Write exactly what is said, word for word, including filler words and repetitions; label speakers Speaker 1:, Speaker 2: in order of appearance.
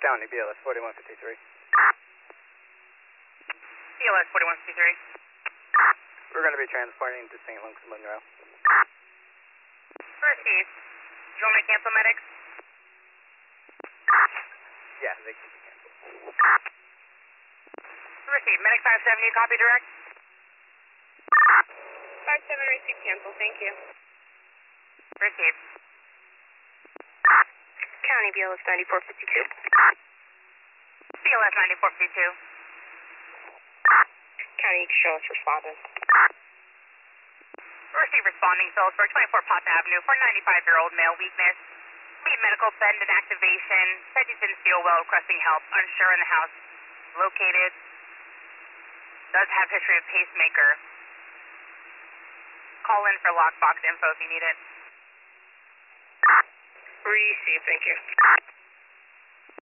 Speaker 1: County, B L S forty-one fifty-three.
Speaker 2: B L S forty-one fifty-three.
Speaker 1: We're going to be transporting to Saint Luke's Monroe.
Speaker 2: Received. Do you want me to cancel medics?
Speaker 1: Yeah, they can be canceled.
Speaker 2: Received. Medic five seven, you copy direct?
Speaker 3: five seven, received, cancel, thank you.
Speaker 2: Received.
Speaker 3: County, B L S ninety-four fifty-two.
Speaker 2: B L S ninety-four fifty-two.
Speaker 3: County, show us respondent.
Speaker 2: Receive responding Phillipsburg, twenty-four Potts Avenue for ninety-five-year-old male weakness. Lead medical bed and activation. Said you didn't feel well, requesting help. Unsure in the house. Located. Does have history of pacemaker. Call in for lockbox info if you need it.
Speaker 3: Receive, thank you.